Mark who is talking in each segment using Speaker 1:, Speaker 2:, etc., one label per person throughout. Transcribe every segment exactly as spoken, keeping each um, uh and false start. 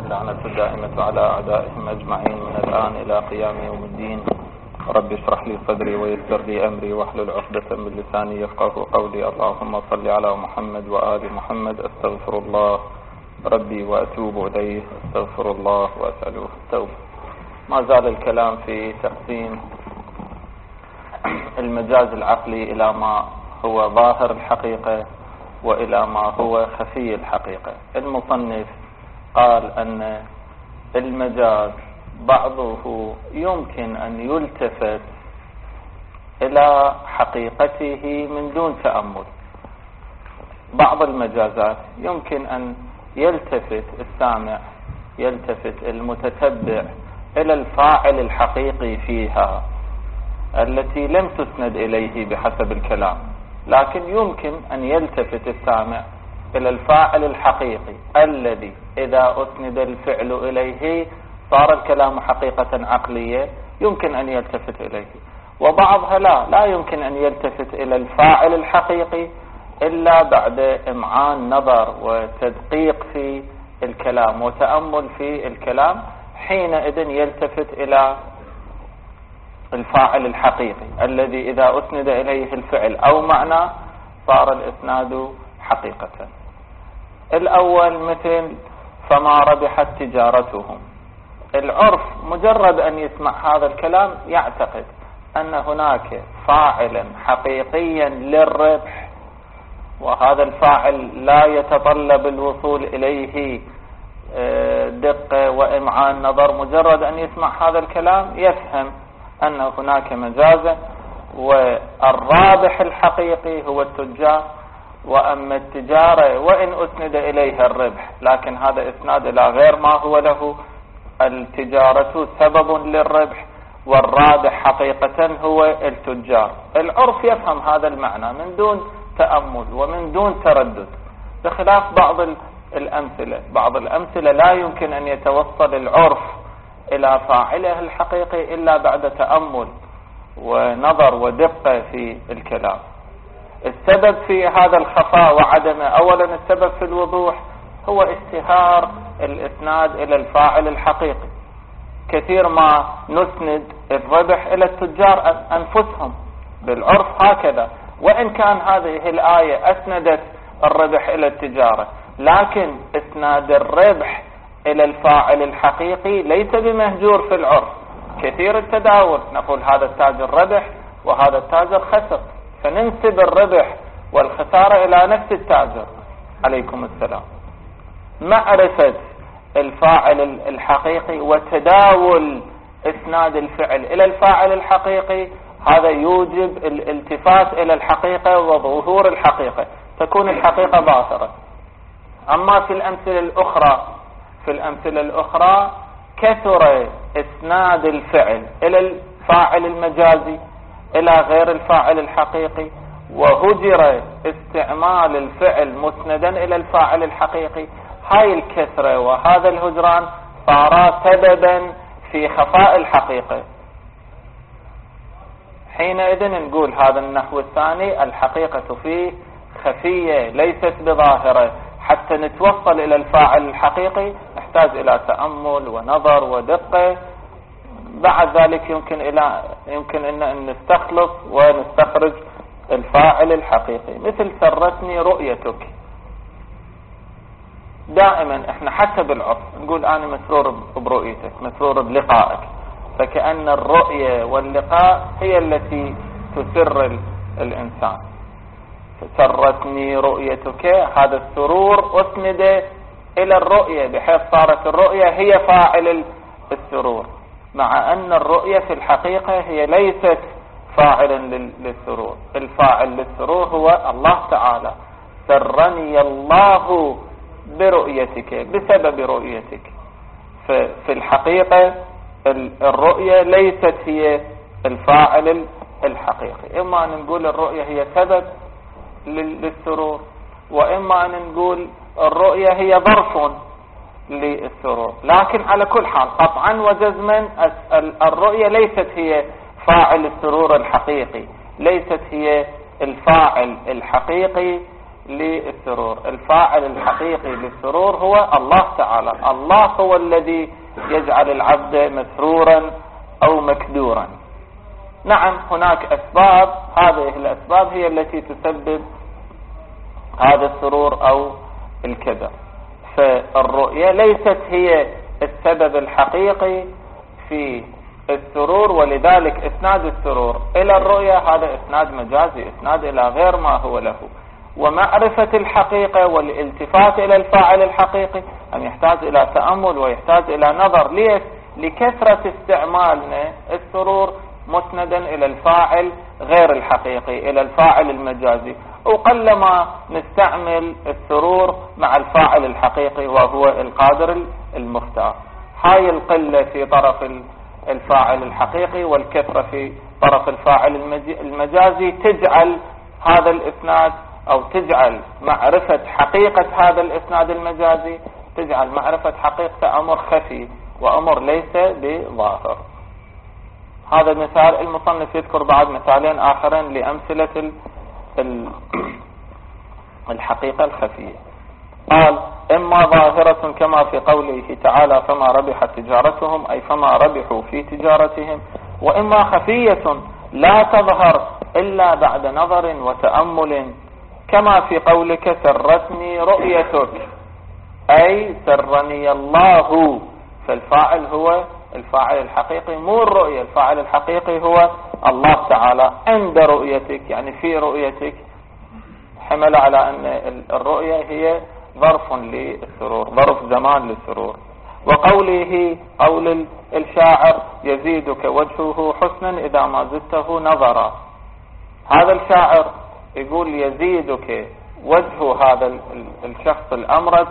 Speaker 1: اللعنة الدائمة على أعدائهم أجمعين من الآن إلى قيام يوم الدين. رب اشرح لي صدري ويسر لي أمري واحلل عقدة من لساني يفقه قولي. اللهم صل على محمد وآل محمد. أستغفر الله ربي وأتوب إليه، أستغفر الله وأسأله التوبة. ما زال الكلام في تقسيم المجاز العقلي إلى ما هو ظاهر الحقيقة وإلى ما هو خفي الحقيقة. المصنف قال أن المجاز بعضه يمكن أن يلتفت إلى حقيقته من دون تأمل. بعض المجازات يمكن أن يلتفت السامع، يلتفت المتتبع إلى الفاعل الحقيقي فيها التي لم تسند إليه بحسب الكلام، لكن يمكن أن يلتفت السامع إلى الفاعل الحقيقي الذي إذا أسند الفعل إليه صار الكلام حقيقة عقلية، يمكن أن يلتفت إليه. وبعضها لا لا يمكن أن يلتفت إلى الفاعل الحقيقي إلا بعد إمعان نظر وتدقيق في الكلام وتأمل في الكلام، حينئذ يلتفت إلى الفاعل الحقيقي الذي إذا أسند إليه الفعل أو معنى صار الإسناد حقيقة. الأول مثل فما ربحت تجارتهم. العرف مجرد أن يسمع هذا الكلام يعتقد أن هناك فاعلا حقيقيا للربح، وهذا الفاعل لا يتطلب الوصول إليه دقة وإمعان نظر. مجرد أن يسمع هذا الكلام يفهم أن هناك مجازا، والرابح الحقيقي هو التجار، وأما التجارة وإن أسند إليها الربح لكن هذا إسناد إلى غير ما هو له، التجارة سبب للربح والرابح حقيقة هو التجار. العرف يفهم هذا المعنى من دون تأمل ومن دون تردد، بخلاف بعض الأمثلة. بعض الأمثلة لا يمكن أن يتوصل العرف إلى فاعله الحقيقي إلا بعد تأمل ونظر ودقة في الكلام. السبب في هذا الخفاء وعدمه، أولا السبب في الوضوح هو اشتهار الإسناد إلى الفاعل الحقيقي. كثير ما نسند الربح إلى التجار أنفسهم، بالعرف هكذا، وإن كان هذه الآية أسندت الربح إلى التجارة، لكن إسناد الربح إلى الفاعل الحقيقي ليس بمهجور في العرف. كثير التداول نقول هذا التاجر ربح وهذا التاجر خسر، فننسب الربح والخسارة إلى نفس التاجر. عليكم السلام. معرفة الفاعل الحقيقي وتداول إسناد الفعل إلى الفاعل الحقيقي هذا يوجب الالتفات إلى الحقيقة وظهور الحقيقة، تكون الحقيقة ظاهرة. أما في الأمثلة الأخرى في الأمثلة الأخرى كثر إسناد الفعل إلى الفاعل المجازي إلى غير الفاعل الحقيقي، وهجر استعمال الفعل مسندا إلى الفاعل الحقيقي. هاي الكثرة وهذا الهجران صار سببا في خفاء الحقيقة. حينئذ نقول هذا النحو الثاني الحقيقة فيه خفية ليست بظاهرة. حتى نتوصل إلى الفاعل الحقيقي نحتاج إلى تأمل ونظر ودقة. بعد ذلك يمكن إلى يمكن أن نستخلص ونستخرج الفاعل الحقيقي. مثل سرتني رؤيتك. دائما احنا حتى بالعرف نقول أنا مسرور برؤيتك، مسرور بلقائك، فكأن الرؤية واللقاء هي التي تسر الإنسان. سرتني رؤيتك، هذا السرور أسند إلى الرؤية بحيث صارت الرؤية هي فاعل السرور، مع أن الرؤية في الحقيقة هي ليست فاعلا للسرور. الفاعل للسرور هو الله تعالى. سرني الله برؤيتك، بسبب رؤيتك. في الحقيقة الرؤية ليست هي الفاعل الحقيقي. إما أن نقول الرؤية هي سبب للسرور، وإما أن نقول الرؤية هي ظرف للسرور. لكن على كل حال قطعا وجزما الرؤية ليست هي فاعل السرور الحقيقي، ليست هي الفاعل الحقيقي للسرور. الفاعل الحقيقي للسرور هو الله تعالى. الله هو الذي يجعل العبد مسرورا أو مكدورا. نعم هناك أسباب، هذه الأسباب هي التي تسبب هذا السرور أو الكدر. فالرؤية ليست هي السبب الحقيقي في السرور، ولذلك إسناد السرور إلى الرؤية هذا إسناد مجازي، إسناد إلى غير ما هو له. ومعرفة الحقيقة والالتفات إلى الفاعل الحقيقي أن يحتاج إلى تأمل ويحتاج إلى نظر. ليش؟ لكثرة استعمالنا السرور مسندا إلى الفاعل غير الحقيقي، إلى الفاعل المجازي، وقلما نستعمل السرور مع الفاعل الحقيقي وهو القادر المختار. هاي القلة في طرف الفاعل الحقيقي والكثرة في طرف الفاعل المجازي تجعل هذا الإسناد أو تجعل معرفة حقيقة هذا الإسناد المجازي، تجعل معرفة حقيقة أمر خفي وأمر ليس بظاهر. هذا مثال. المصنف يذكر بعد مثالين آخرين لأمثلة الحقيقة الخفية. قال: إما ظاهرة كما في قوله تعالى: فما ربحت تجارتهم، أي فما ربحوا في تجارتهم، وإما خفية لا تظهر إلا بعد نظر وتأمل كما في قولك: سرتني رؤيتك، أي سرني الله. فالفاعل هو الفاعل الحقيقي مو الرؤية، الفاعل الحقيقي هو الله تعالى عند رؤيتك، يعني في رؤيتك، حمل على أن الرؤية هي ظرف للسرور، ظرف زمان للسرور. وقوله قول الشاعر: يزيدك وجهه حسنا إذا ما زدته نظرا. هذا الشاعر يقول يزيدك وجه هذا الشخص الأمرد،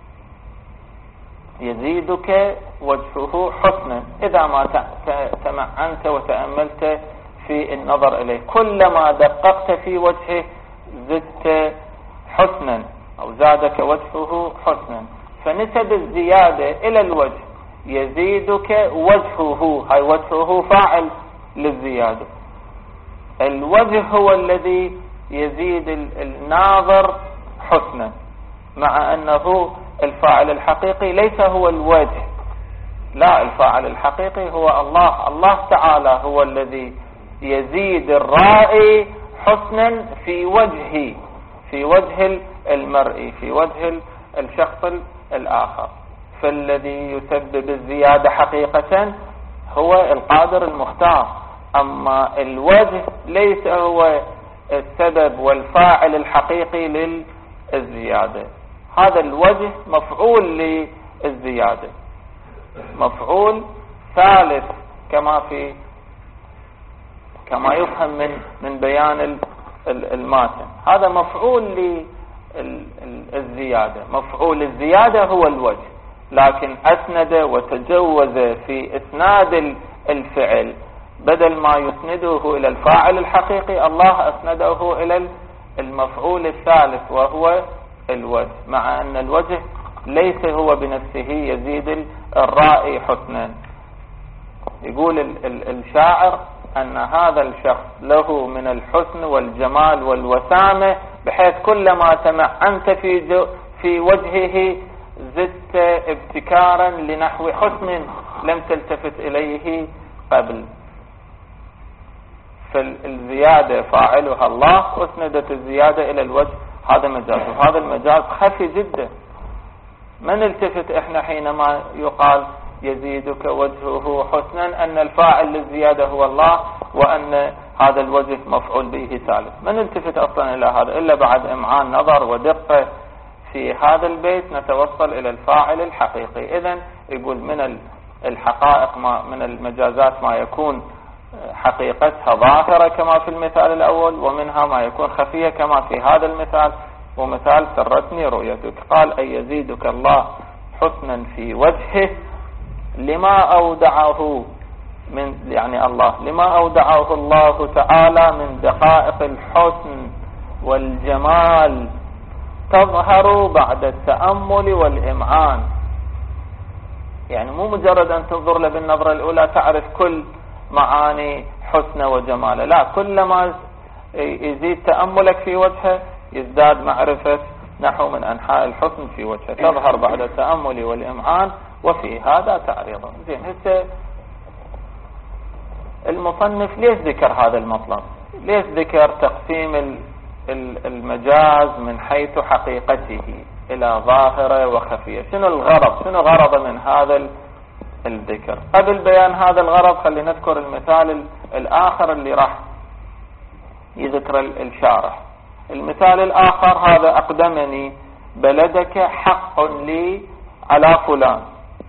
Speaker 1: يزيدك وجهه حسنا إذا ما تمعنت وتأملت في النظر إليه، كلما دققت في وجهه زدت حسنا أو زادك وجهه حسنا. فنسب الزيادة إلى الوجه، يزيدك وجهه، هاي وجهه فاعل للزيادة. الوجه هو الذي يزيد الناظر حسنا، مع أنه الفاعل الحقيقي ليس هو الوجه، لا، الفاعل الحقيقي هو الله. الله تعالى هو الذي يزيد الرائي حسنا في وجهه، في وجه المرئي، في وجه الشخص الآخر. فالذي يسبب الزيادة حقيقة هو القادر المختار، أما الوجه ليس هو السبب والفاعل الحقيقي للزيادة. هذا الوجه مفعول للزيادة، مفعول ثالث كما في كما يفهم من من بيان الماتن. هذا مفعول للزيادة، مفعول الزيادة هو الوجه، لكن أسند وتجوز في إسناد الفعل، بدل ما يسنده إلى الفاعل الحقيقي الله أسنده إلى المفعول الثالث وهو الوجه، مع أن الوجه ليس هو بنفسه يزيد الرائي حسنا. يقول الشاعر أن هذا الشخص له من الحسن والجمال والوسامة بحيث كلما تمعنت في في وجهه زدت ابتكارا لنحو حسن لم تلتفت إليه قبل. فالزيادة فاعلها الله، أسندت الزيادة إلى الوجه، هذا مجاز، وهذا المجاز خفي جدا. ما نلتفت احنا حينما يقال يزيدك وجهه حسنا أن الفاعل للزيادة هو الله وأن هذا الوجه مفعول به ثالث. ما نلتفت أصلا إلى هذا إلا بعد إمعان نظر ودقة في هذا البيت نتوصل إلى الفاعل الحقيقي. إذن يقول من الحقائق ما من المجازات ما يكون حقيقتها ظاهرة كما في المثال الأول، ومنها ما يكون خفية كما في هذا المثال، ومثال سرتني رؤيتك. قال: أي يزيدك الله حسنا في وجهه لما أودعه من يعني الله لما أودعه الله تعالى من دقائق الحسن والجمال تظهر بعد التأمل والإمعان. يعني مو مجرد أن تنظر له بالنظرة الأولى تعرف كل معاني حسن وجماله، لا، كلما يزيد تأملك في وجهه يزداد معرفة نحو من أنحاء الحسن في وجهه، تظهر بعد التأمل والإمعان وفي هذا تعريضه. زين، هسه المصنف ليش ذكر هذا المطلب؟ ليش ذكر تقسيم المجاز من حيث حقيقته إلى ظاهرة وخفية؟ شنو الغرض؟ شنو غرض من هذا الذكر؟ قبل بيان هذا الغرض خلينا نذكر المثال الآخر اللي راح يذكر الشارح. المثال الآخر هذا: أقدمني بلدك حق لي على فلان.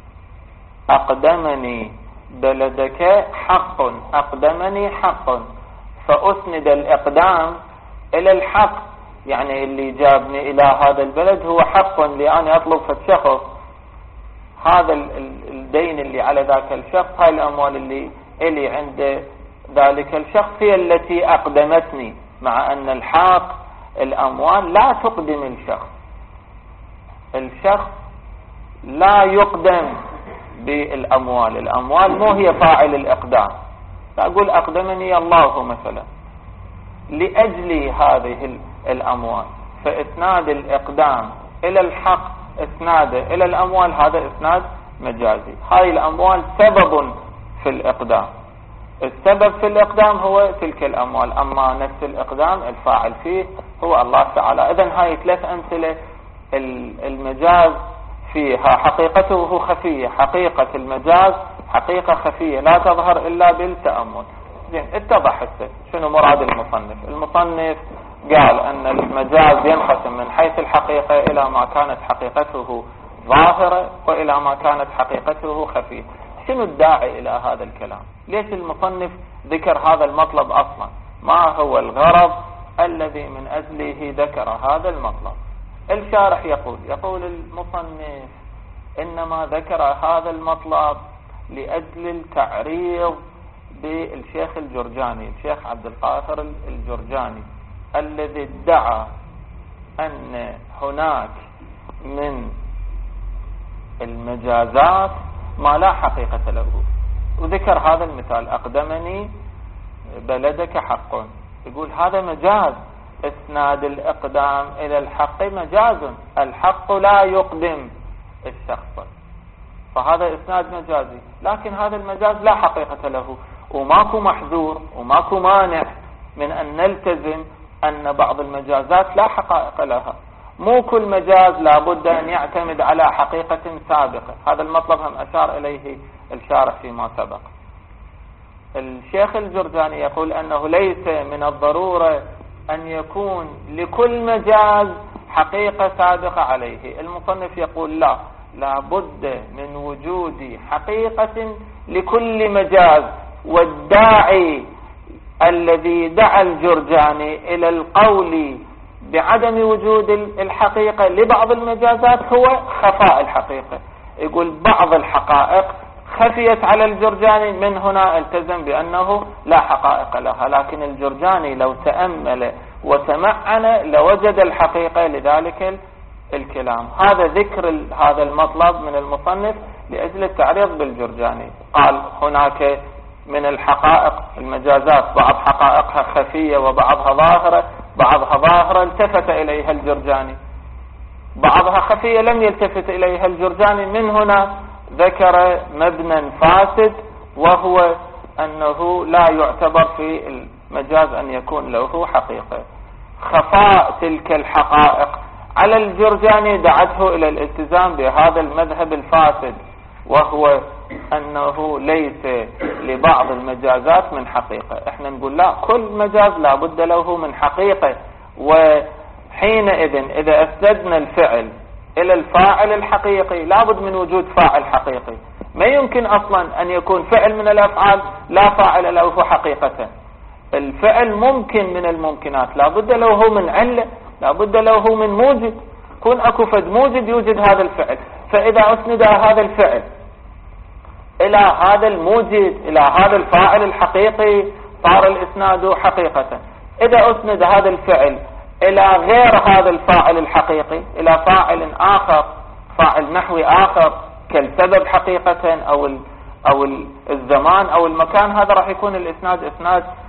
Speaker 1: أقدمني بلدك حق، أقدمني حق، فأسند الإقدام إلى الحق، يعني اللي جابني إلى هذا البلد هو حق لأني أطلب في الشخص هذا الدين اللي على ذاك الشخص، هاي الأموال اللي إلي عند ذلك الشخص هي التي أقدمتني، مع أن الحق الأموال لا تقدم الشخص. الشخص لا يقدم بالأموال، الأموال مو هي فاعل الإقدام. أقول أقدمني الله مثلا لأجل هذه الأموال، فإسناد الإقدام إلى الحق إسناد إلى الأموال هذا إسناد مجازي. هاي الأموال سبب في الإقدام، السبب في الإقدام هو تلك الأموال، أما نفس الإقدام الفاعل فيه هو الله تعالى. إذن هاي ثلاث أمثلة. المجاز فيها حقيقته خفية، حقيقة المجاز حقيقة خفية لا تظهر إلا بالتأمل. زين، اتضح هسه شنو مراد المصنف. المصنف قال أن المجاز ينقسم من حيث الحقيقة إلى ما كانت حقيقته ظاهرة وإلى ما كانت حقيقته خفية. شنو الداعي إلى هذا الكلام؟ ليش المصنف ذكر هذا المطلب أصلا؟ ما هو الغرض الذي من أجله ذكر هذا المطلب؟ الشارح يقول يقول المصنف إنما ذكر هذا المطلب لأجل التعريض بالشيخ الجرجاني، الشيخ عبد القاهر الجرجاني، الذي ادعى أن هناك من المجازات ما لا حقيقة له، وذكر هذا المثال: أقدمني بلدك حق. يقول هذا مجاز، اسناد الإقدام إلى الحق مجاز، الحق لا يقدم الشخص، فهذا اسناد مجازي. لكن هذا المجاز لا حقيقة له، وماكو محذور وماكو مانع من أن نلتزم أن بعض المجازات لا حقائق لها. مو كل مجاز لابد أن يعتمد على حقيقة سابقة. هذا المطلب هم أشار إليه الشارح فيما سبق. الشيخ الجرجاني يقول أنه ليس من الضرورة أن يكون لكل مجاز حقيقة سابقة عليه. المصنف يقول لا، لابد من وجود حقيقة لكل مجاز، والداعي الذي دعا الجرجاني إلى القول بعدم وجود الحقيقة لبعض المجازات هو خفاء الحقيقة. يقول بعض الحقائق خفيت على الجرجاني، من هنا التزم بأنه لا حقائق لها. لكن الجرجاني لو تأمل وتمعن لوجد الحقيقة لذلك الكلام. هذا ذكر هذا المطلب من المصنف لأجل التعريض بالجرجاني. قال هناك من الحقائق المجازات بعض حقائقها خفية وبعضها ظاهرة، بعضها ظاهرة التفت إليها الجرجاني، بعضها خفية لم يلتفت إليها الجرجاني. من هنا ذكر مبنى فاسد، وهو أنه لا يعتبر في المجاز أن يكون له حقيقة. خفاء تلك الحقائق على الجرجاني دعته إلى الالتزام بهذا المذهب الفاسد، وهو أنه ليس لبعض المجازات من حقيقة. احنا نقول لا، كل مجاز لا بد له من حقيقة. وحينئذ إذا أسندنا الفعل إلى الفاعل الحقيقي لابد من وجود فاعل حقيقي. ما يمكن أصلا أن يكون فعل من الأفعال لا فاعل له حقيقة. الفعل ممكن من الممكنات، لابد له من علة، لابد له من موجد. كون أكو فد موجد يوجد هذا الفعل، فإذا أسند هذا الفعل إلى هذا الموجد إلى هذا الفاعل الحقيقي صار الإسناد حقيقة. إذا أسند هذا الفعل إلى غير هذا الفاعل الحقيقي، إلى فاعل آخر، فاعل نحوي آخر كالسبب حقيقة أو أو الزمان أو المكان، هذا راح يكون الإسناد إسناد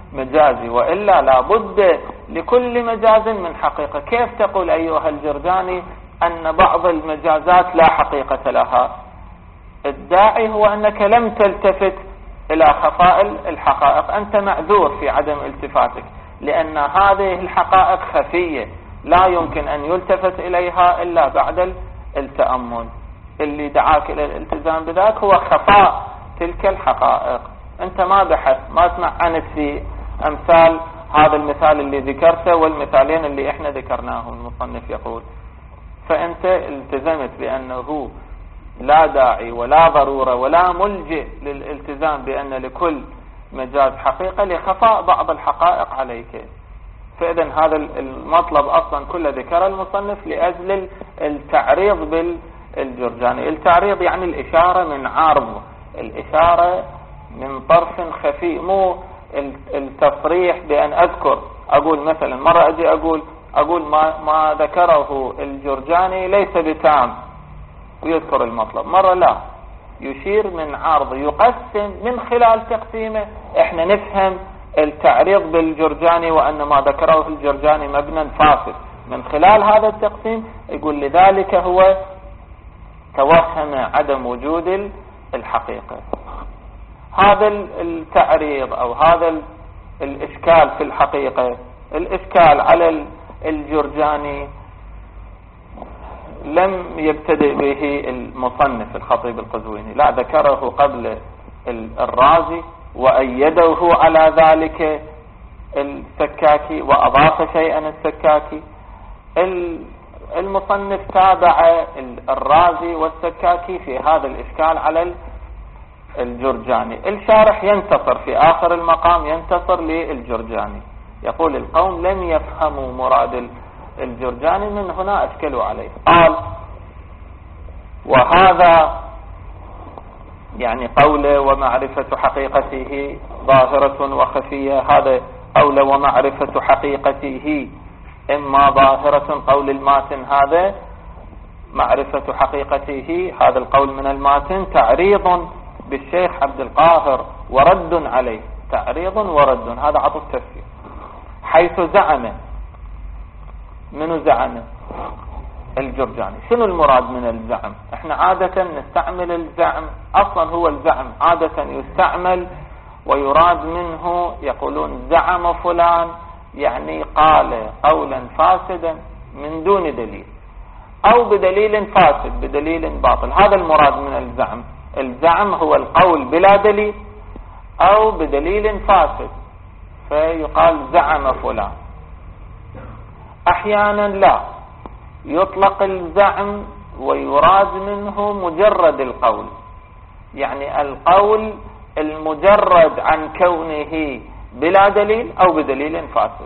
Speaker 1: مجازي، وإلا لابد لكل مجاز من حقيقة. كيف تقول أيها الجرجاني أن بعض المجازات لا حقيقة لها؟ الداعي هو أنك لم تلتفت إلى خفاء الحقائق، أنت معذور في عدم التفاتك، لأن هذه الحقائق خفية لا يمكن أن يلتفت إليها إلا بعد التأمل. اللي دعاك إلى الالتزام بذلك هو خفاء تلك الحقائق. أنت ما بحث، ما تمعنت في أمثال هذا المثال اللي ذكرته والمثالين اللي إحنا ذكرناهم. المصنف يقول فأنت التزمت بأنه لا داعي ولا ضرورة ولا ملجئ للالتزام بأن لكل مجاز حقيقة لخفاء بعض الحقائق عليك. فإذا هذا المطلب أصلا كله ذكر المصنف لأجل التعريض بالجرجاني. التعريض يعني الإشارة من عرض، الإشارة من طرف خفي، مو التصريح بأن أذكر أقول مثلا مرة أجي أقول أقول ما, ما ذكره الجرجاني ليس بتام ويذكر المطلب، مرة لا، يشير من عرض، يقسم. من خلال تقسيمه احنا نفهم التعريض بالجرجاني وأن ما ذكره الجرجاني مبنى فاسد. من خلال هذا التقسيم يقول لذلك هو توهم عدم وجود الحقيقة. هذا التعريض أو هذا الإشكال في الحقيقة، الإشكال على الجرجاني لم يبتدئ به المصنف الخطيب القزويني، لا، ذكره قبل الرازي وأيده على ذلك السكاكي وأضاف شيئا السكاكي. المصنف تابع الرازي والسكاكي في هذا الإشكال على الجرجاني. الشارح ينتصر في آخر المقام، ينتصر للجرجاني، يقول القوم لم يفهموا مراد الجرجاني، من هنا أشكلوا عليه. قال وهذا يعني قوله ومعرفة حقيقته ظاهرة وخفية، هذا قوله ومعرفة حقيقته إما ظاهرة، قول الماتن هذا معرفة حقيقته، هذا القول من الماتن تعريض بالشيخ عبد القاهر ورد عليه، تعريض ورد، هذا عطف تفسير. حيث زعم، منو زعم؟ الجرجاني. شنو المراد من الزعم؟ احنا عادة نستعمل الزعم، اصلا هو الزعم عادة يستعمل ويراد منه، يقولون زعم فلان يعني قال قولا فاسدا من دون دليل او بدليل فاسد، بدليل باطل، هذا المراد من الزعم. الزعم هو القول بلا دليل او بدليل فاسد، فيقال زعم فلان. احيانا لا، يطلق الزعم ويراد منه مجرد القول، يعني القول المجرد عن كونه بلا دليل او بدليل فاسد.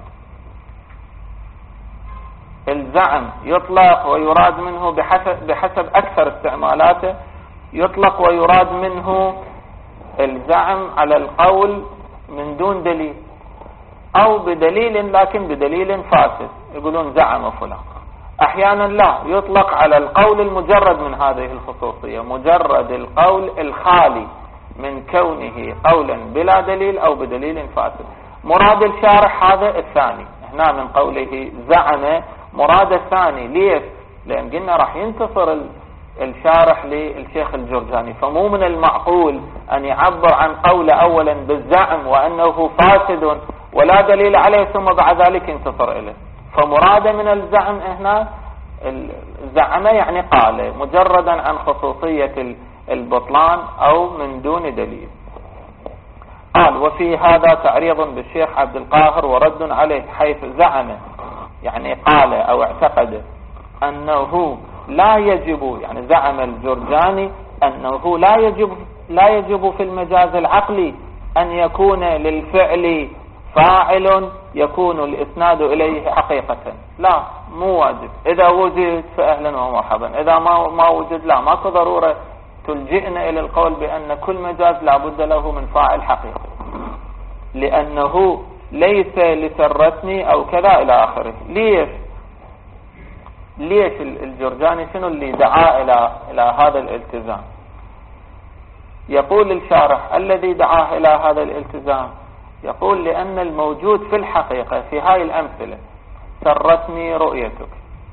Speaker 1: الزعم يطلق ويراد منه بحسب, بحسب اكثر استعمالاته، يطلق ويراد منه الزعم على القول من دون دليل او بدليل لكن بدليل فاسد، يقولون زعم فلان. احيانا لا، يطلق على القول المجرد من هذه الخصوصية، مجرد القول الخالي من كونه قولا بلا دليل او بدليل فاسد. مراد الشارح هذا الثاني هنا من قوله زعم، مراد الثاني. ليش؟ لان قلنا راح ينتصر الشارح للشيخ الجرجاني، فمو من المعقول ان يعبر عن قوله اولا بالزعم وانه فاسد ولا دليل عليه ثم بعد ذلك ينتصر اليه. فمراد من الزعم هنا الزعم يعني قال مجردا عن خصوصية البطلان او من دون دليل. قال وفي هذا تعريض بالشيخ عبد القاهر ورد عليه، حيث زعم يعني قال او اعتقد انه لا يجب، يعني زعم الجرجاني انه لا يجب لا يجب في المجاز العقلي ان يكون للفعل فاعل يكون الاسناد اليه حقيقة. لا، مو واجب. اذا وجد فاهلا ومرحبا، اذا ما ما وجد لا، ماكو ضرورة تلجئنا الى القول بان كل مجاز لا بد له من فاعل حقيقي، لانه ليس لسرتني او كذا الى اخره. ليش؟ ليش الجرجاني شنو اللي دعا الى الى هذا الالتزام؟ يقول الشارح الذي دعاه الى هذا الالتزام يقول لأن الموجود في الحقيقة في هاي الأمثلة: سرتني رؤيتك،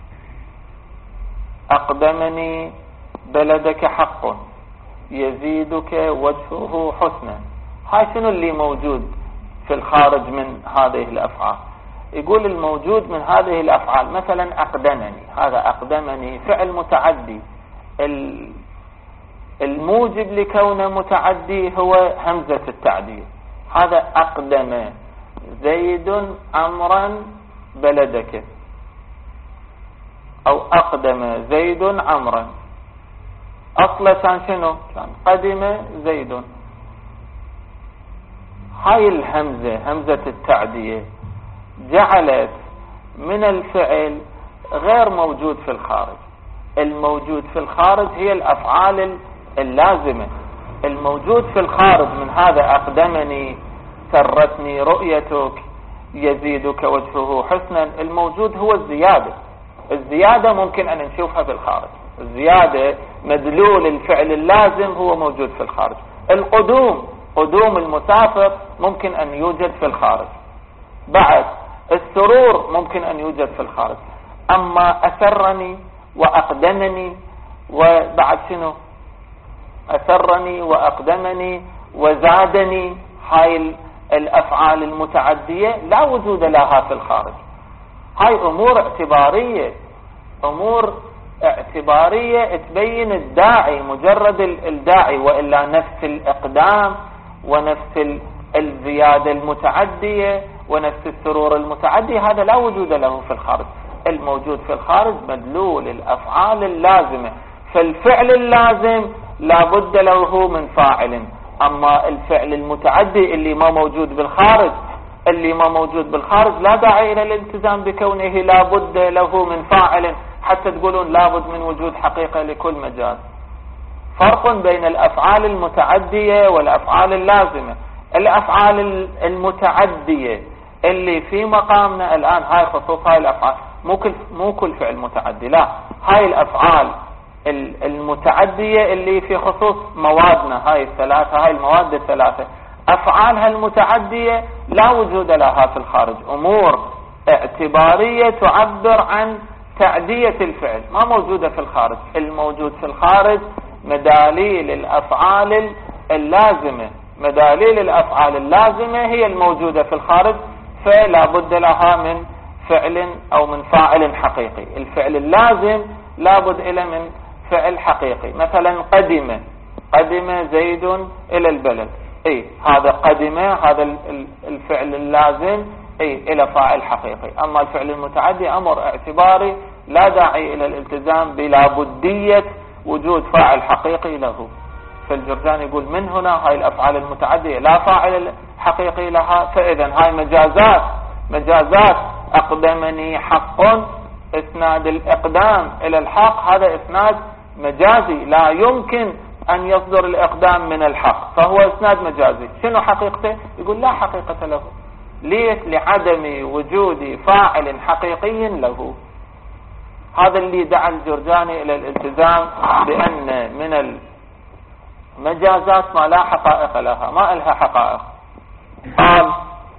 Speaker 1: أقدمني بلدك حق، يزيدك وجهه حسنا. هاي شنو اللي موجود في الخارج من هذه الأفعال؟ يقول الموجود من هذه الأفعال مثلا أقدمني، هذا أقدمني فعل متعدي، الموجب لكونه متعدي هو همزة التعديل. هذا أقدم زيد عمرا بلدك، أو أقدم زيد عمرا. أصلا كان شنو؟ كان قدم زيد. هاي الهمزة، همزة التعدية، جعلت من الفعل غير موجود في الخارج. الموجود في الخارج هي الأفعال اللازمة. الموجود في الخارج من هذا أقدمني، سرتني رؤيتك، يزيدك وجهه حسنا، الموجود هو الزيادة. الزيادة ممكن أن نشوفها في الخارج، الزيادة مدلول الفعل اللازم هو موجود في الخارج. القدوم، قدوم المسافر ممكن أن يوجد في الخارج. بعد السرور ممكن أن يوجد في الخارج. أما أسرني وأقدمني، وبعد شنو؟ أسرني وأقدمني وزادني، هاي الأفعال المتعدية لا وجود لها في الخارج. هاي أمور اعتبارية، أمور اعتبارية تبين الداعي، مجرد الداعي، وإلا نفس الإقدام ونفس الزيادة المتعدية ونفس السرور المتعدي هذا لا وجود له في الخارج. الموجود في الخارج مدلول الأفعال اللازمة. فالفعل اللازم لا بد له من فاعل. أما الفعل المتعدي اللي ما موجود بالخارج، اللي ما موجود بالخارج لا داعي إلى الالتزام بكونه لا بد له من فاعل حتى تقولون لابد من وجود حقيقة لكل مجاز. فرق بين الأفعال المتعدية والأفعال اللازمة. الأفعال المتعدية اللي في مقامنا الآن، هاي خصوص هاي الأفعال، مو كل مو كل فعل متعدي، لا، هاي الأفعال المتعدية اللي في خصوص موادنا، هاي الثلاثة، هاي المواد الثلاثة، أفعالها المتعدية لا وجود لها في الخارج. أمور اعتبارية تعبر عن تعدية الفعل، ما موجودة في الخارج. الموجود في الخارج مداليل الأفعال اللازمة. مداليل الأفعال اللازمة هي الموجودة في الخارج، فلا بد لها من فعل أو من فاعل حقيقي. الفعل اللازم لا بد إلى من فعل حقيقي. مثلا قدم، قدم زيد إلى البلد، اي هذا قدم، هذا الفعل اللازم اي الى فاعل حقيقي. اما الفعل المتعدي امر اعتباري لا داعي الى الالتزام بلا بدية وجود فاعل حقيقي له. فالجرجاني يقول من هنا هاي الافعال المتعدية لا فاعل حقيقي لها، فاذا هاي مجازات. مجازات اقدمني حق، اسناد الاقدام الى الحق هذا اسناد مجازي، لا يمكن أن يصدر الإقدام من الحق، فهو إسناد مجازي. شنو حقيقته؟ يقول لا حقيقة له. ليش؟ لعدم وجود فاعل حقيقي له. هذا اللي دعا الجرجاني إلى الالتزام بأن من المجازات ما لا حقائق لها، ما لها حقائق. قال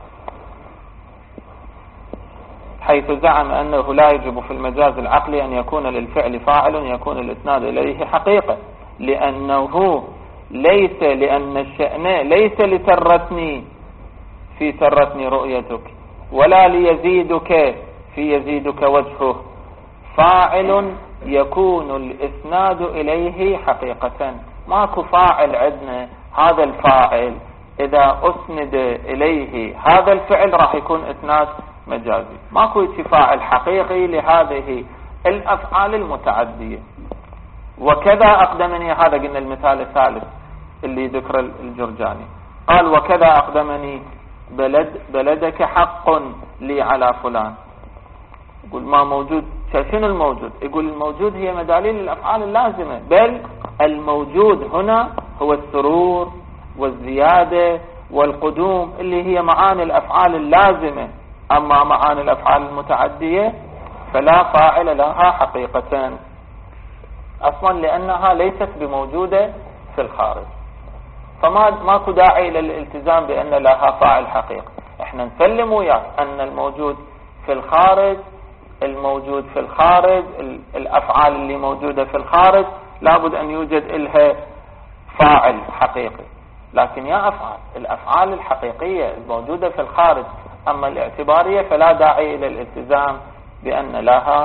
Speaker 1: حيث زعم أنه لا يجب في المجاز العقلي أن يكون للفعل فاعل يكون الإسناد إليه حقيقة، لأنه ليس لأن الشأن ليس لسرتني في سرتني رؤيتك، ولا ليزيدك في يزيدك وجهه، فاعل يكون الإسناد إليه حقيقة. ماكو فاعل عندنا، هذا الفاعل إذا أسند إليه هذا الفعل راح يكون إسناد مجازي. ماكو فاعل حقيقي لهذه الأفعال المتعدية. وكذا أقدمني، هذا قلنا المثال الثالث اللي ذكر الجرجاني، قال وكذا أقدمني بلد بلدك حق لي على فلان. يقول ما موجود. شنو الموجود؟ يقول الموجود هي مداليل الأفعال اللازمة، بل الموجود هنا هو السرور والزيادة والقدوم اللي هي معاني الأفعال اللازمة. أما معاني الأفعال المتعدية فلا فاعل لها حقيقة، أصلا لأنها ليست بموجودة في الخارج. فما ماكو داعي للالتزام بأن لها فاعل حقيقي. احنا نسلم وياك أن الموجود في الخارج الموجود في الخارج الأفعال اللي موجودة في الخارج لابد أن يوجد إلها فاعل حقيقي، لكن يا أفعال الأفعال الحقيقية الموجودة في الخارج، أما الاعتبارية فلا داعي إلى الالتزام بأن لها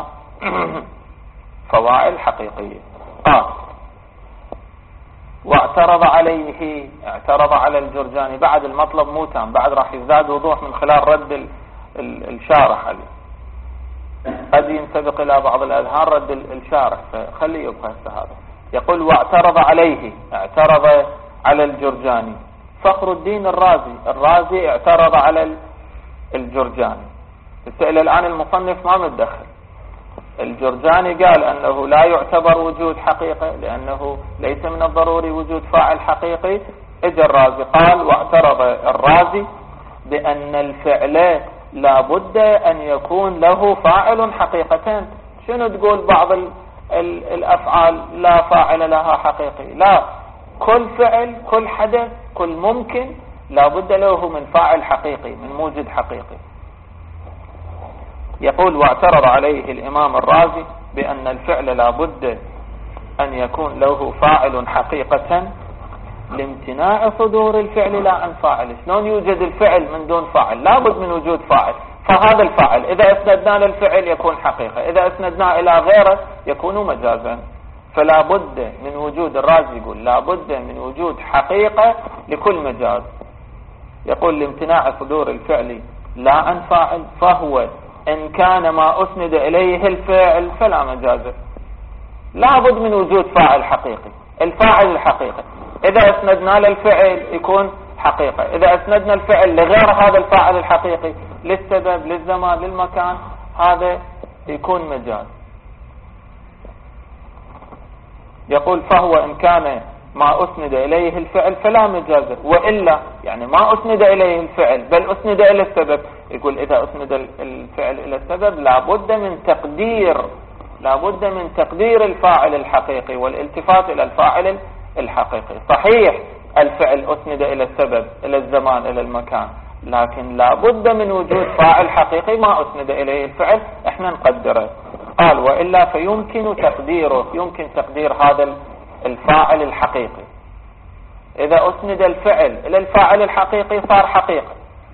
Speaker 1: فواعل حقيقية. قال واعترض عليه، اعترض على الجرجاني بعد المطلب مو تام، بعد راح يزداد وضوح من خلال رد الشارح عليه، قد ينسبق إلى بعض الأذهان رد الشارح فخليه يبقى هذا. يقول واعترض عليه، اعترض على الجرجاني فخر الدين الرازي، الرازي اعترض على الجرجاني. السؤال الآن المصنف ما متدخل. الجرجاني قال أنه لا يعتبر وجود حقيقة لأنه ليس من الضروري وجود فاعل حقيقي. اجى الرازي قال واعترض الرازي بأن الفعل لا بد أن يكون له فاعل حقيقتين. شنو تقول بعض ال ال الأفعال لا فاعل لها حقيقي؟ لا، كل فعل كل حدث كل ممكن لا بد له من فاعل حقيقي، من موجد حقيقي. يقول واعترض عليه الإمام الرازي بأن الفعل لا بد أن يكون له فاعل حقيقة لامتناع صدور الفعل لا عن فاعل. شلون يوجد الفعل من دون فاعل؟ لا بد من وجود فاعل، فهذا الفاعل إذا أسندنا للفعل يكون حقيقة، إذا أسندنا إلى غيره يكون مجازا. فلا بد من وجود، الرازي يقول لا بد من وجود حقيقة لكل مجاز. يقول لامتناع صدور الفعل لا عن فاعل، فهو إن كان ما أسند إليه الفعل فلا مجاز. لا بد من وجود فاعل حقيقي، الفاعل الحقيقي إذا أسندنا للفعل يكون حقيقة، إذا أسندنا الفعل لغير هذا الفاعل الحقيقي للسبب للزمان للمكان هذا يكون مجاز. يقول فهو إن كان ما أسند إليه الفعل فلا مجاز، وإلا يعني ما أسند إليه الفعل بل أسند إلى السبب. يقول إذا أسند الفعل إلى السبب لابد من تقدير لابد من تقدير الفاعل الحقيقي والالتفات إلى الفاعل الحقيقي. صحيح الفعل أسند إلى السبب إلى الزمان إلى المكان، لكن لابد من وجود فاعل حقيقي ما أسند إليه الفعل احنا نقدره. قال وإلا فيمكن تقديره، يمكن تقدير هذا الفاعل الحقيقي. إذا أسند الفعل إلى الفاعل الحقيقي صار حقيقة،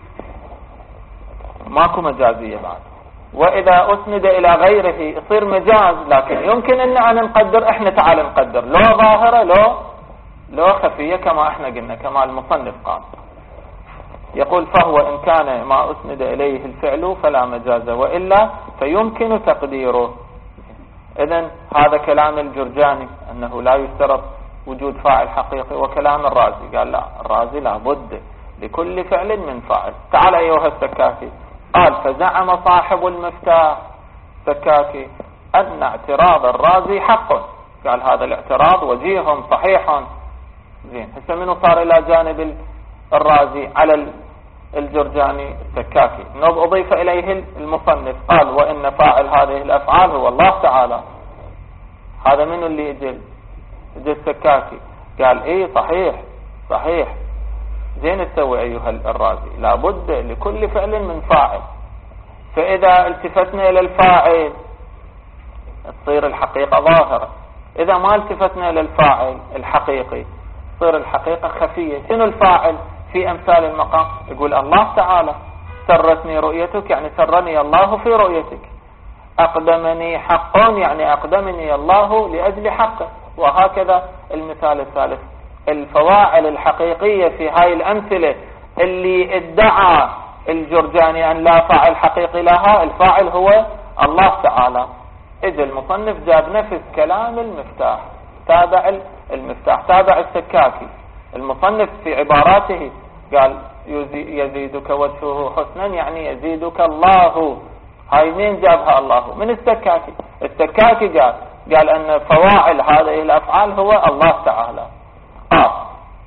Speaker 1: ماكو مجازية بعد. وإذا أسند إلى غيره يصير مجاز، لكن يمكن أن أنا نقدر، إحنا تعال نقدر لو ظاهرة لو لو خفية كما إحنا قلنا كما المصنف قال. يقول فهو إن كان ما أسند إليه الفعل فلا مجاز، وإلا فيمكن تقديره. إذن هذا كلام الجرجاني أنه لا يشترط وجود فاعل حقيقي، وكلام الرازي قال لا، الرازي لا بد لكل فعل من فاعل. تعال أيها السكاكي قال فزعم صاحب المفتاح سكاكي أن اعتراض الرازي حق. قال هذا الاعتراض وجيه صحيح. زين، هسه منو صار إلى جانب الرازي على الجرجاني السكاكي؟ نوب أضيف إليه المصنف قال وإن فاعل هذه الأفعال هو الله تعالى. هذا منو اللي يجي يجي السكاكي؟ قال إيه صحيح صحيح. زين تسوي أيها الرازي لابد لكل فعل من فاعل، فإذا التفتنا إلى الفاعل تصير الحقيقة ظاهرة، إذا ما التفتنا إلى الفاعل الحقيقي تصير الحقيقة خفية. شنو الفاعل في أمثال المقام؟ يقول الله تعالى سرتني رؤيتك يعني سرني الله في رؤيتك، أقدمني حق يعني أقدمني الله لأجل حقه، وهكذا المثال الثالث. الفواعل الحقيقية في هاي الأمثلة اللي ادعى الجرجاني أن لا فاعل حقيقي لها، الفاعل هو الله تعالى. إذا المصنف جاب نفس كلام المفتاح، تابع المفتاح تابع السكاكي. المصنف في عباراته قال يزيدك وجهه حسنا يعني يزيدك الله. هاي مين جابها؟ الله. من السكاكي. السكاكي قال قال أن فواعل هذه الأفعال هو الله تعالى. آه.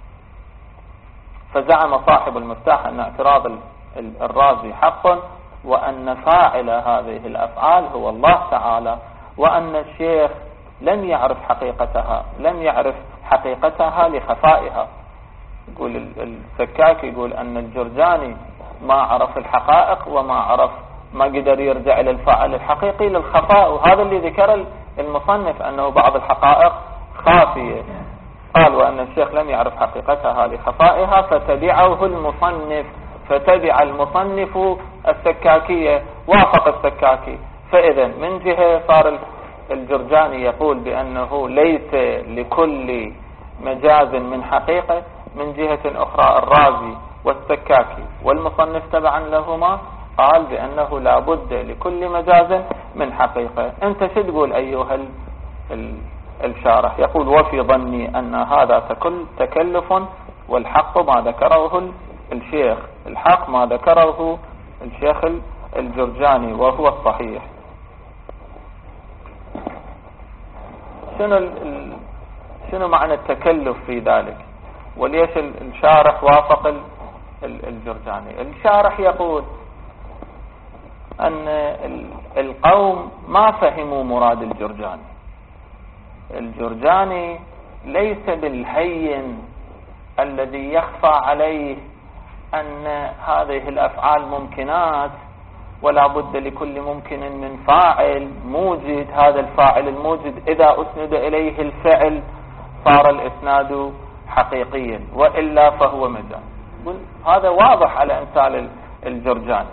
Speaker 1: فزعم صاحب المفتاح أن اعتراض الرازي حق، وأن فاعل هذه الأفعال هو الله تعالى، وأن الشيخ لم يعرف حقيقتها لم يعرف حقيقتها لخفائها. يقول السكاكي يقول أن الجرجاني ما عرف الحقائق وما عرف، ما قدر يرجع إلى الفاعل الحقيقي للخفاء، وهذا اللي ذكر المصنف أنه بعض الحقائق خافية. قال وأن الشيخ لم يعرف حقيقتها لخفائها فتبعه المصنف، فتبع المصنف السكاكية، وافق السكاكي. فإذا من جهة صار الجرجاني يقول بأنه ليس لكل مجاز من حقيقة، من جهة أخرى الرازي والسكاكي والمصنف تبعا لهما قال بأنه لا بد لكل مجاز من حقيقة. أنت شو تقول أيها الشارح؟ يقول وفي ظني أن هذا تكلف، والحق ما ذكره الشيخ، الحق ما ذكره الشيخ الجرجاني وهو الصحيح. شنو شنو معنى التكلف في ذلك؟ وليش الشارح وافق الجرجاني؟ الشارح يقول أن القوم ما فهموا مراد الجرجاني. الجرجاني ليس بالهين الذي يخفى عليه أن هذه الأفعال ممكنات ولا بد لكل ممكن من فاعل موجد، هذا الفاعل الموجد إذا أسند إليه الفعل صار الإسناد حقيقيا وإلا فهو مجاز. هذا واضح على أمثال الجرجاني،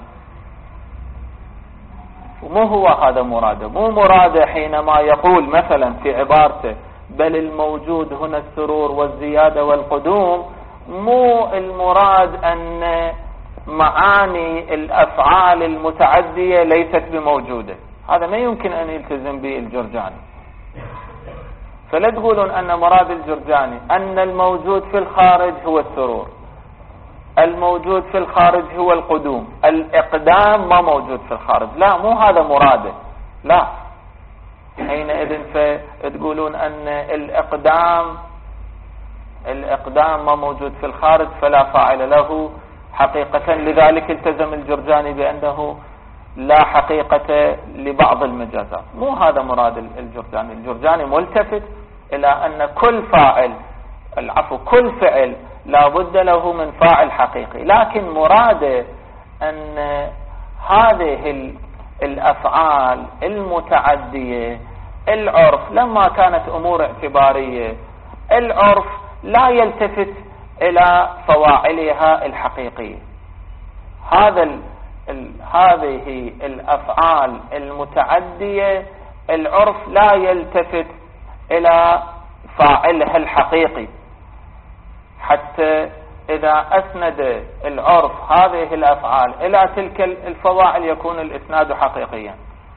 Speaker 1: ومو هو هذا مراده. مو مراده حينما يقول مثلا في عبارته بل الموجود هنا السرور والزيادة والقدوم، مو المراد أن معاني الأفعال المتعدية ليست بموجودة، هذا ما يمكن أن يلتزم به الجرجاني. فلا تقولون أن مراد الجرجاني أن الموجود في الخارج هو السرور، الموجود في الخارج هو القدوم، الإقدام ما موجود في الخارج، لا مو هذا مراده. لا، حينئذ فتقولون أن الإقدام الإقدام ما موجود في الخارج فلا فاعل له حقيقة، لذلك التزم الجرجاني بأنه لا حقيقة لبعض المجازات. مو هذا مراد الجرجاني. الجرجاني ملتفت إلى أن كل فاعل العفو كل فعل لا بد له من فاعل حقيقي، لكن مراده أن هذه الأفعال المتعدية العرف لما كانت أمور اعتبارية العرف لا يلتفت إلى فواعلها الحقيقية. هذا ال ال هذه الأفعال المتعدية العرف لا يلتفت إلى فاعلها الحقيقي، حتى إذا أسند العرف هذه الأفعال إلى تلك الفواعل يكون الإسناد حقيقيا.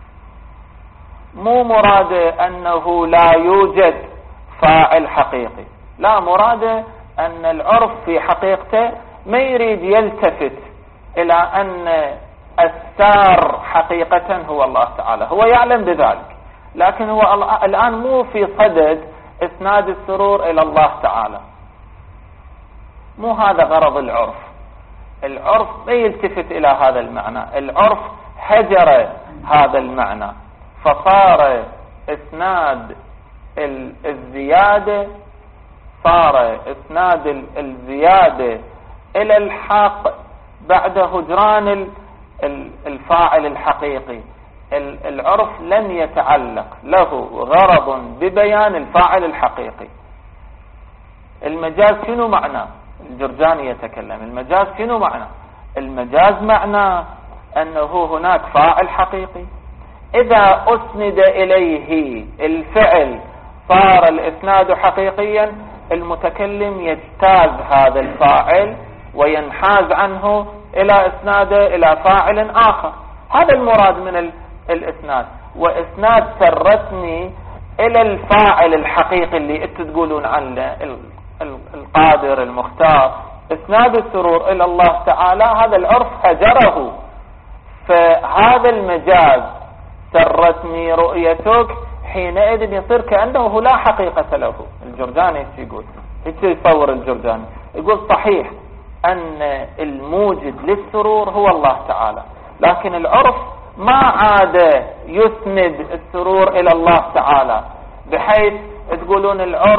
Speaker 1: مو مراد أنه لا يوجد فاعل حقيقي، لا، مراد أن العرف في حقيقته ما يريد يلتفت إلى أن السار حقيقة هو الله تعالى، هو يعلم بذلك، لكن هو الآن مو في صدد إسناد السرور إلى الله تعالى. مو هذا غرض العرف. العرف ما يلتفت إلى هذا المعنى، العرف هجر هذا المعنى، فصار إسناد الزيادة صار إسناد الزيادة إلى الحق بعد هجران الفاعل الحقيقي. العرف لن يتعلق له غرض ببيان الفاعل الحقيقي. المجاز شنو معناه؟ الجرجاني يتكلم المجاز شنو معناه؟ المجاز معناه أنه هناك فاعل حقيقي إذا أسند إليه الفعل صار الإسناد حقيقيا، المتكلم يجتاز هذا الفاعل وينحاز عنه إلى إسناده إلى فاعل آخر. هذا المراد من الإسناد. وإسناد سرتني إلى الفاعل الحقيقي اللي انتم تقولون عنه القادر المختار، إسناد السرور إلى الله تعالى، هذا العرف هجره. فهذا المجاز سرتني رؤيتك حينئذ يصير كأنه لا حقيقة له. الجرجاني يقول ايش يصور الجرجاني؟ يقول صحيح أن الموجد للسرور هو الله تعالى، لكن العرف ما عاد يسند السرور إلى الله تعالى، بحيث تقولون العرف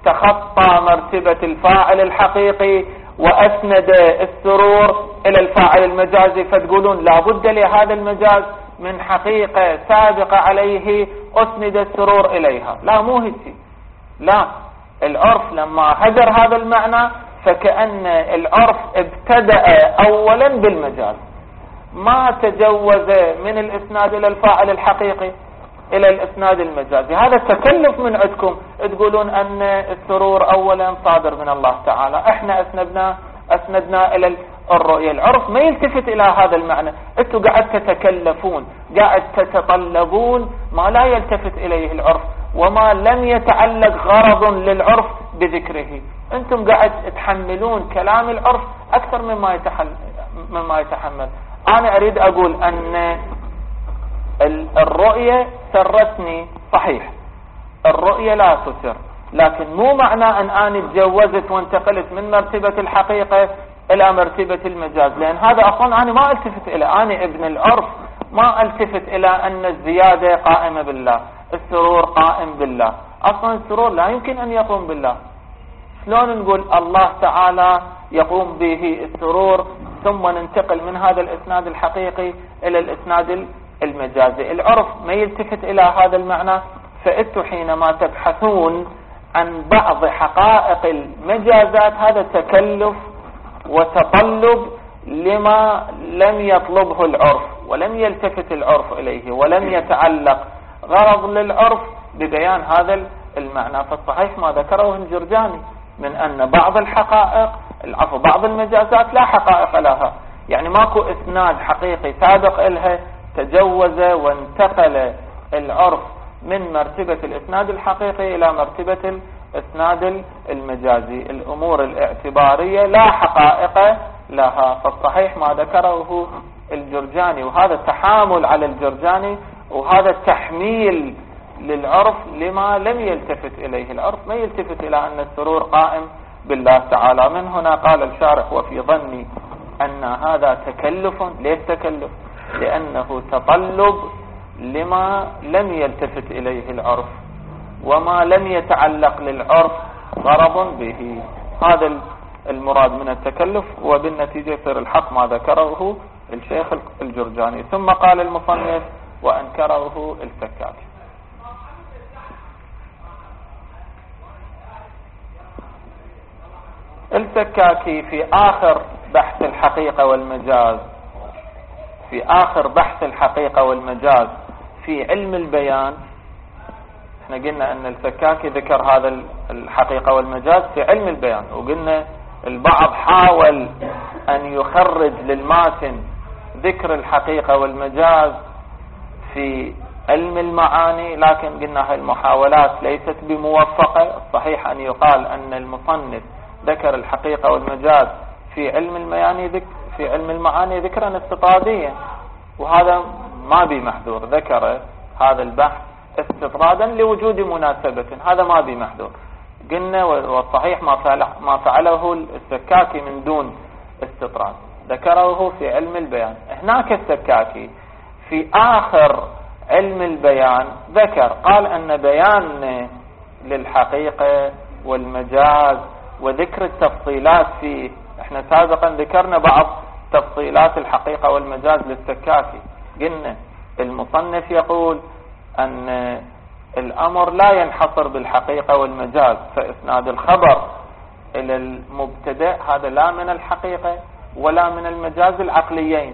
Speaker 1: تخطى مرتبة الفاعل الحقيقي وأسند السرور إلى الفاعل المجازي، فتقولون لا بد لهذا المجاز من حقيقة سابقة عليه أسند السرور إليها. لا، مو هيك. لا، العرف لما هدر هذا المعنى فكأن العرف ابتدأ أولا بالمجاز، ما تجوز من الإسناد إلى الفاعل الحقيقي إلى الإسناد المجازي. هذا تكلف من عندكم، تقولون أن السرور أولا صادر من الله تعالى، احنا أسندنا أسندنا إلى الرؤية. العرف ما يلتفت إلى هذا المعنى، انتم قاعد تتكلفون، قاعد تتطلبون ما لا يلتفت إليه العرف وما لم يتعلق غرض للعرف بذكره. انتم قاعد تحملون كلام العرف أكثر مما يتحمل مما يتحمل. أنا أريد أقول أن الرؤية سرتني، صحيح الرؤية لا تسر، لكن مو معنى أن أنا تجوزت وانتقلت من مرتبة الحقيقة إلى مرتبة المجاز، لأن هذا أصلا أنا ما التفت إلى، أنا ابن العرف ما التفت إلى أن الزيادة قائمة بالله، السرور قائم بالله. أصلا السرور لا يمكن أن يقوم بالله. شلون نقول الله تعالى يقوم به السرور ثم ننتقل من هذا الإسناد الحقيقي إلى الإسناد المجازي؟ العرف ما يلتفت إلى هذا المعنى. فأنتم حينما تبحثون عن بعض حقائق المجازات هذا تكلف وتطلب لما لم يطلبه العرف ولم يلتفت العرف إليه ولم يتعلق غرض للعرف ببيان هذا المعنى. فالصحيح ما ذكره الجرجاني من أن بعض الحقائق العفو بعض المجازات لا حقائق لها، يعني ماكو إسناد حقيقي سابق إلها تجوز وانتقل العرف من مرتبة الإسناد الحقيقي إلى مرتبة الإسناد المجازي. الأمور الاعتبارية لا حقائق لها. فالصحيح ما ذكره الجرجاني، وهذا تحامل على الجرجاني وهذا تحميل للعرف لما لم يلتفت إليه العرف. ما يلتفت إلى أن السرور قائم بالله تعالى. من هنا قال الشارح وفي ظني أن هذا تكلف. ليش تكلف؟ لأنه تطلب لما لم يلتفت إليه العرف وما لم يتعلق للعرف غرض به. هذا المراد من التكلف، وبالنتيجة يصير الحق ما ذكره الشيخ الجرجاني. ثم قال المصنف وأنكره السكاكي. السكاكي في آخر بحث الحقيقة والمجاز في آخر بحث الحقيقة والمجاز في علم البيان، احنا قلنا ان السكاكي ذكر هذا الحقيقة والمجاز في علم البيان، وقلنا البعض حاول ان يخرج للماتن ذكر الحقيقة والمجاز في علم المعاني، لكن قلنا هاي المحاولات ليست بموفقة. الصحيح ان يقال ان المصنف ذكر الحقيقة والمجاز في علم المعاني ذكر في علم المعاني ذكرا استطراديا، وهذا ما بمحذور. ذكر هذا البحث استطرادا لوجود مناسبة، هذا ما بمحذور. قلنا والصحيح ما فعله, ما فعله السكاكي من دون استطراد، ذكره في علم البيان. هناك السكاكي في آخر علم البيان ذكر قال أن بيان للحقيقة والمجاز وذكر التفصيلات فيه، احنا سابقا ذكرنا بعض تفصيلات الحقيقة والمجاز للسكاكي. قلنا المصنف يقول أن الأمر لا ينحصر بالحقيقة والمجاز، فإسناد الخبر إلى المبتدأ هذا لا من الحقيقة ولا من المجاز العقليين.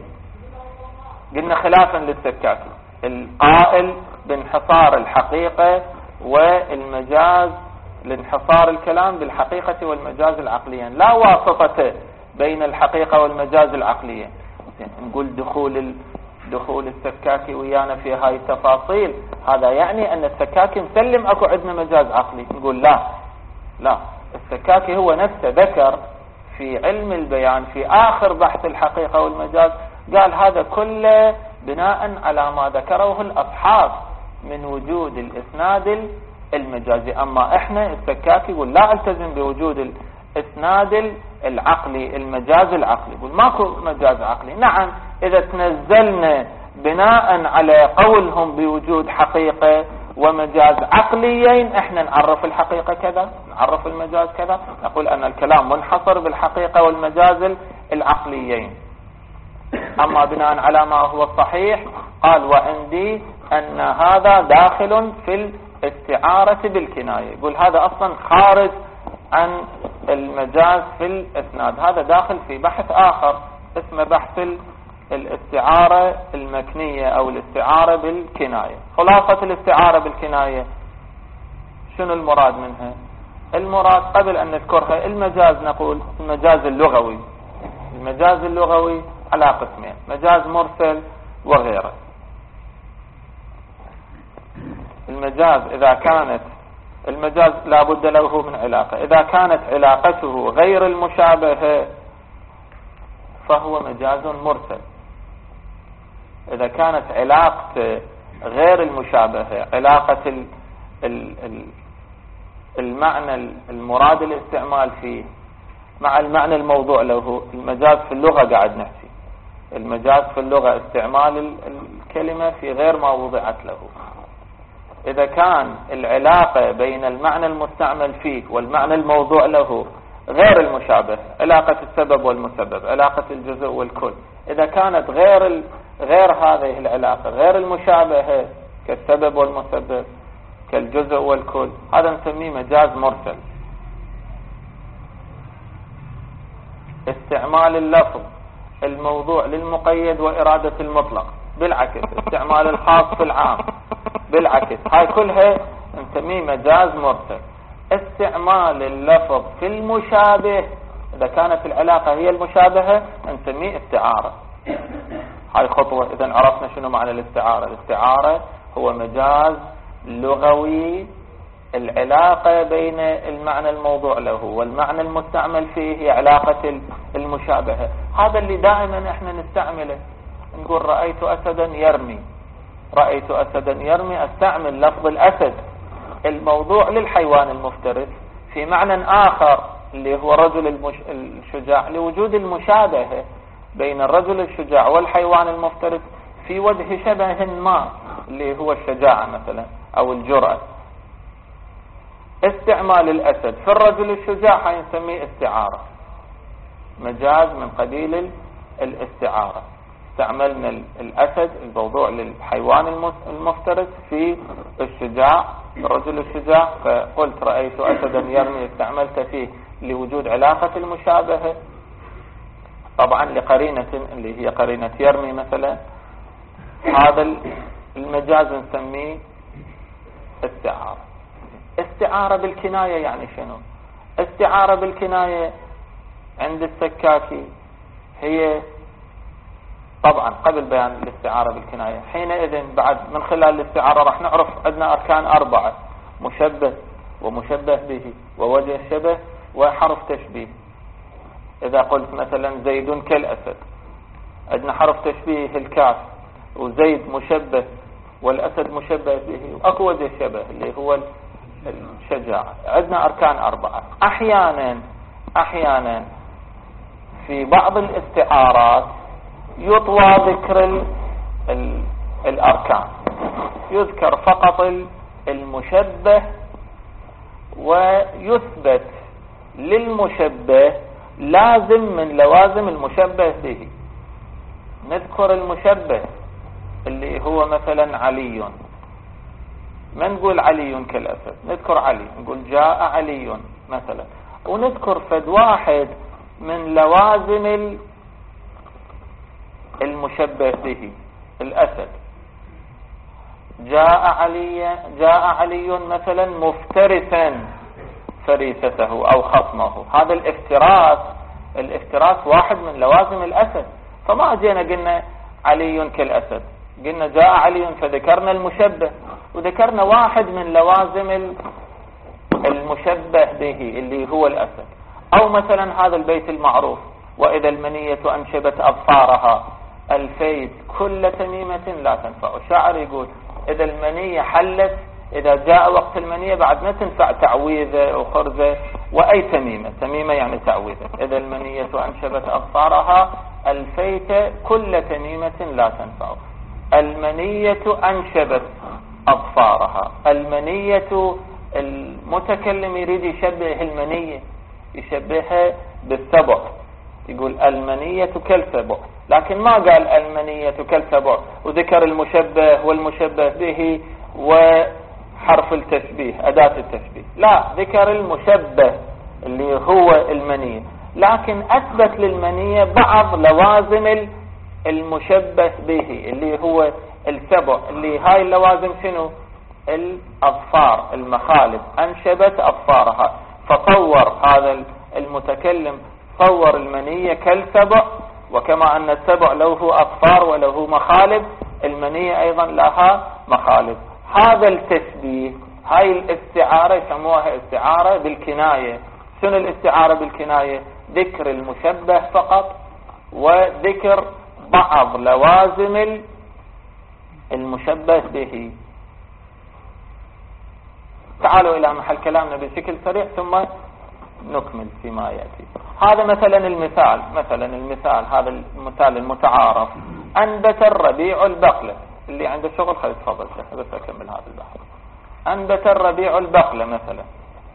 Speaker 1: قلنا خلافا للسكاكي القائل بانحصار الحقيقة والمجاز، لانحصار الكلام بالحقيقة والمجاز العقليين، لا واسطة بين الحقيقة والمجاز العقليين. نقول دخول دخول السكاكي ويانا في هاي التفاصيل هذا يعني أن السكاكي مسلم أكو عندنا مجاز عقلي. نقول لا لا، السكاكي هو نفسه ذكر في علم البيان في آخر بحث الحقيقة والمجاز، قال هذا كله بناء على ما ذكره الأصحاب من وجود الإسناد المجازي. أما إحنا السكاكي يقول لا التزم بوجود الإسناد العقلي المجاز العقلي، يقول ماكو مجاز عقلي. نعم إذا تنزلنا بناء على قولهم بوجود حقيقة ومجاز عقليين، احنا نعرف الحقيقة كذا، نعرف المجاز كذا، نقول ان الكلام منحصر بالحقيقة والمجاز العقليين. اما بناء على ما هو الصحيح قال وعندي ان هذا داخل في الاستعارة بالكناية. يقول هذا اصلا خارج عن المجاز في الاسناد، هذا داخل في بحث اخر اسمه بحث الاستعارة المكنية او الاستعارة بالكناية. خلاصة الاستعارة بالكناية شنو المراد منها؟ المراد قبل ان نذكرها المجاز، نقول المجاز اللغوي. المجاز اللغوي على قسمين، مجاز مرسل وغيره. المجاز اذا كانت المجاز لا بد له من علاقة، اذا كانت علاقته غير المشابهة فهو مجاز مرسل. اذا كانت علاقة غير المشابهة علاقة ال ال ال المعنى المراد الاستعمال فيه مع المعنى الموضوع له، المجاز في اللغة قاعد نحكي، المجاز في اللغة استعمال الكلمة في غير ما وضعت له. إذا كان العلاقة بين المعنى المستعمل فيه والمعنى الموضوع له غير المشابه، علاقة السبب والمسبب، علاقة الجزء والكل، إذا كانت غير ال... غير هذه العلاقة، غير المشابهة كالسبب والمسبب كالجزء والكل، هذا نسميه مجاز مرسل. استعمال اللفظ الموضوع للمقيد وإرادة المطلق، بالعكس استعمال الخاص في العام، بالعكس، هاي كلها نسميه مجاز مرسل. استعمال اللفظ في المشابه، إذا كانت العلاقة هي المشابهة نسميه استعارة. هاي خطوة. إذا عرفنا شنو معنى الاستعارة. الاستعارة هو مجاز لغوي، العلاقة بين المعنى الموضوع له والمعنى المستعمل فيه هي علاقة المشابهة. هذا اللي دائما احنا نستعمله، نقول رأيت أسدا يرمي، رأيت أسدا يرمي، استعمل لفظ الأسد الموضوع للحيوان المفترس في معنى آخر اللي هو الرجل المش... الشجاع، لوجود المشابهة بين الرجل الشجاع والحيوان المفترس في وجه شبه ما اللي هو الشجاعة مثلا أو الجرأة. استعمال الأسد في الرجل الشجاع هنسميه استعارة، مجاز من قبيل الاستعارة. استعملنا الأسد الموضوع للحيوان المفترس في الشجاع، الرجل الشجاع، فقلت رأيت أسدا يرمي، استعملت فيه لوجود علاقة المشابهة، طبعا لقرينة اللي هي قرينة يرمي مثلا. هذا المجاز نسميه استعارة. استعارة بالكناية يعني شنو؟ استعارة بالكناية عند السكاكي هي طبعا قبل بيان الاستعارة بالكناية، حينئذ بعد من خلال الاستعارة راح نعرف عندنا أركان أربعة: مشبه ومشبه به ووجه شبه وحرف تشبيه. إذا قلت مثلا زيد كالأسد، عندنا حرف تشبيه الكاف، وزيد مشبه والأسد مشبه به، وأكو وجه شبه اللي هو الشجاعة. عندنا أركان أربعة. أحيانا أحيانا في بعض الاستعارات يطوى ذكر ال ال الأركان، يذكر فقط المشبه ويثبت للمشبه لازم من لوازم المشبه به. نذكر المشبه اللي هو مثلا علي، ما نقول علي كالأسد، نذكر علي، نقول جاء علي مثلا، ونذكر فد واحد من لوازم المشبه به. الأسد جاء علي، جاء علي مثلا مفترسا فريسته أو خصمه، هذا الافتراس، الافتراس واحد من لوازم الأسد. فما جينا قلنا علي كالأسد، قلنا جاء علي فذكرنا المشبه وذكرنا واحد من لوازم المشبه به اللي هو الأسد. أو مثلا هذا البيت المعروف: وإذا المنية أنشبت أبصارها الفيت كل تميمة لا تنفع. الشاعر يقول إذا المنية حلت، إذا جاء وقت المنية بعد ما تنفع تعويذة وخرزة وأي تميمة، تميمة يعني تعويذة. إذا المنية أنشبت أبصارها الفيت كل تميمة لا تنفع. المنية أنشبت أظفارها. المنية المتكلم يريد يشبه المنية، يشبهها بالسبع، يقول المنية كالسبع، لكن ما قال المنية كالسبع وذكر المشبه والمشبه به وحرف التشبيه أداة التشبيه، لا، ذكر المشبه اللي هو المنية، لكن أثبت للمنية بعض لوازم المشبه به اللي هو السبع، اللي هاي اللوازم شنو؟ الأظفار، المخالب، أنشبت أظفارها، فصور هذا المتكلم صور المنية كالسبع، وكما أن السبع له أظفار وله مخالب، المنية أيضا لها مخالب. هذا التشبيه، هاي الاستعارة يسموها استعارة بالكناية. شنو الاستعارة بالكناية؟ ذكر المشبه فقط وذكر بعض لوازم المشبه به. تعالوا إلى محل كلامنا بشكل سريع ثم نكمل فيما يأتي. هذا مثلا المثال، مثلا المثال هذا المثال المتعارف، أنبت الربيع البقلة. اللي عنده شغل خلي تفضل شيخ بس أكمل هذا البحث. أنبت الربيع البقلة مثلا،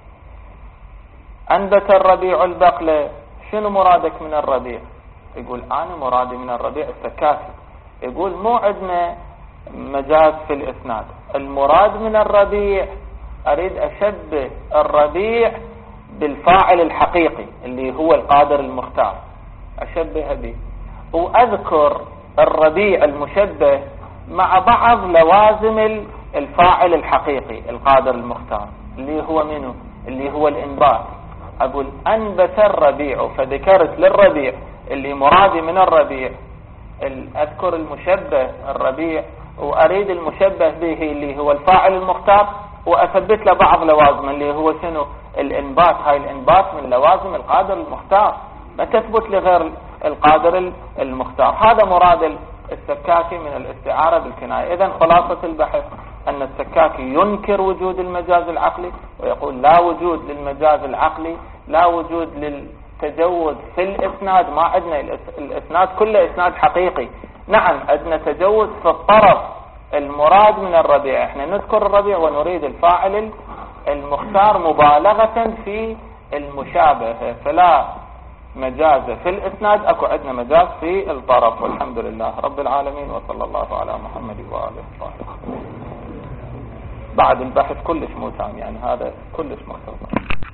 Speaker 1: أنبت الربيع البقلة، شنو مرادك من الربيع؟ يقول أنا مرادي من الربيع السكاكي. يقول مو عندنا مجاز في الإسناد، المراد من الربيع أريد أشبه الربيع بالفاعل الحقيقي اللي هو القادر المختار، أشبه به وأذكر الربيع المشبه مع بعض لوازم الفاعل الحقيقي القادر المختار اللي هو منه؟ اللي هو الإنبات. أقول أنبت الربيع، فذكرت للربيع اللي مرادي من الربيع، أذكر المشبه الربيع وأريد المشبه به اللي هو الفاعل المختار، وأثبت له بعض لوازم اللي هو شنو؟ الإنبات. هاي الإنبات من لوازم القادر المختار، ما تثبت لغير القادر المختار. هذا مراد السكاكي من الاستعارة بالكناية. إذن خلاصة البحث أن السكاكي ينكر وجود المجاز العقلي ويقول لا وجود للمجاز العقلي، لا وجود للتجوز في الإسناد. ما عندنا الإسناد كله إسناد حقيقي، نعم عندنا تجوز في الطرف المراد من الربيع، احنا نذكر الربيع ونريد الفاعل المختار مبالغة في المشابهة، فلا مجاز في الإسناد، أكو عندنا مجاز في الطرف. والحمد لله رب العالمين، وصلى الله على محمد وآله وصحبه. بعد البحث كلش مو تام، يعني هذا كلش مختصر.